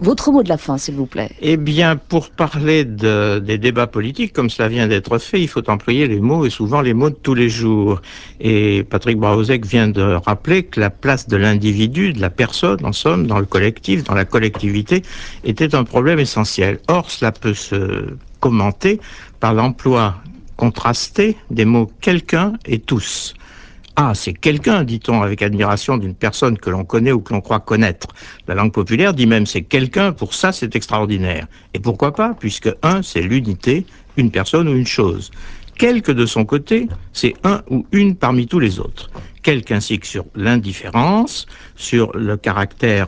Votre mot de la fin, s'il vous plaît. Eh bien, pour parler des débats politiques, comme cela vient d'être fait, il faut employer les mots, et souvent les mots de tous les jours. Et Patrick Braouzek vient de rappeler que la place de l'individu, de la personne, en somme, dans le collectif, dans la collectivité, était un problème essentiel. Or, cela peut se commenter par l'emploi contrasté des mots quelqu'un et tous. Ah, c'est quelqu'un, dit-on avec admiration d'une personne que l'on connaît ou que l'on croit connaître. La langue populaire dit même c'est quelqu'un, pour ça c'est extraordinaire. Et pourquoi pas, puisque un, c'est l'unité, une personne ou une chose. Quelque de son côté, c'est un ou une parmi tous les autres. Quelque ainsi que sur l'indifférence, sur le caractère,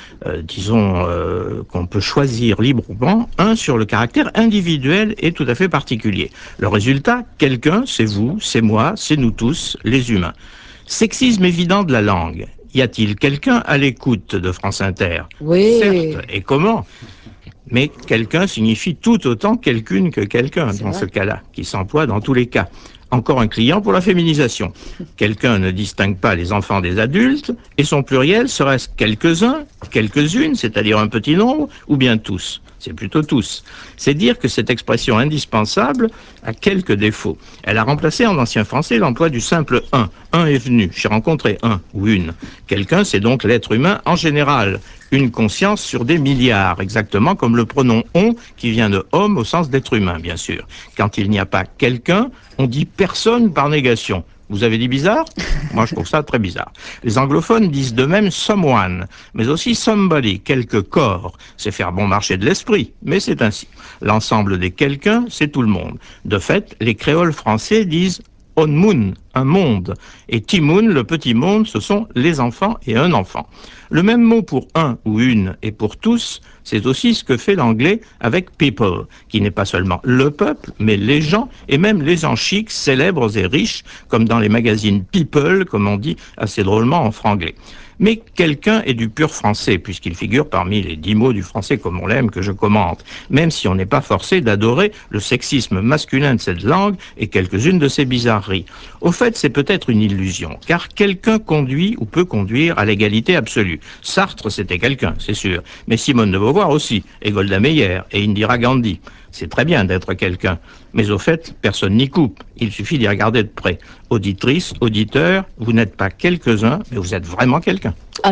qu'on peut choisir librement, un sur le caractère individuel et tout à fait particulier. Le résultat, quelqu'un, c'est vous, c'est moi, c'est nous tous, les humains. Sexisme évident de la langue. Y a-t-il quelqu'un à l'écoute de France Inter? Oui, Certes, et comment? Mais quelqu'un signifie tout autant quelqu'une que quelqu'un c'est dans ce vrai. cas-là, qui s'emploie dans tous les cas. Encore un client pour la féminisation. Quelqu'un ne distingue pas les enfants des adultes, et son pluriel serait-ce quelques-uns, quelques-unes, c'est-à-dire un petit nombre, ou bien tous? C'est plutôt tous. C'est dire que cette expression indispensable a quelques défauts. Elle a remplacé en ancien français l'emploi du simple un. Un est venu, j'ai rencontré un ou une. Quelqu'un, c'est donc l'être humain en général. Une conscience sur des milliards, exactement comme le pronom on qui vient de homme au sens d'être humain, bien sûr. Quand il n'y a pas quelqu'un, on dit personne par négation. Vous avez dit bizarre? Moi, je trouve ça très bizarre. Les anglophones disent de même someone, mais aussi somebody, quelque corps. C'est faire bon marché de l'esprit, mais c'est ainsi. L'ensemble des quelqu'un, c'est tout le monde. De fait, les créoles français disent on moon, un monde. Et timoun, le petit monde, ce sont les enfants et un enfant. Le même mot pour un ou une et pour tous, c'est aussi ce que fait l'anglais avec people, qui n'est pas seulement le peuple, mais les gens, et même les gens chics, célèbres et riches, comme dans les magazines People, comme on dit assez drôlement en franglais. Mais quelqu'un est du pur français, puisqu'il figure parmi les 10 mots du français comme on l'aime que je commente, même si on n'est pas forcé d'adorer le sexisme masculin de cette langue et quelques-unes de ses bizarreries. Au fait, c'est peut-être une illusion, car quelqu'un conduit ou peut conduire à l'égalité absolue. Sartre, c'était quelqu'un, c'est sûr, mais Simone de Beauvoir aussi, et Golda Meir, et Indira Gandhi. C'est très bien d'être quelqu'un, mais au fait, personne n'y coupe. Il suffit d'y regarder de près. Auditrice, auditeur, vous n'êtes pas quelques-uns, mais vous êtes vraiment quelqu'un.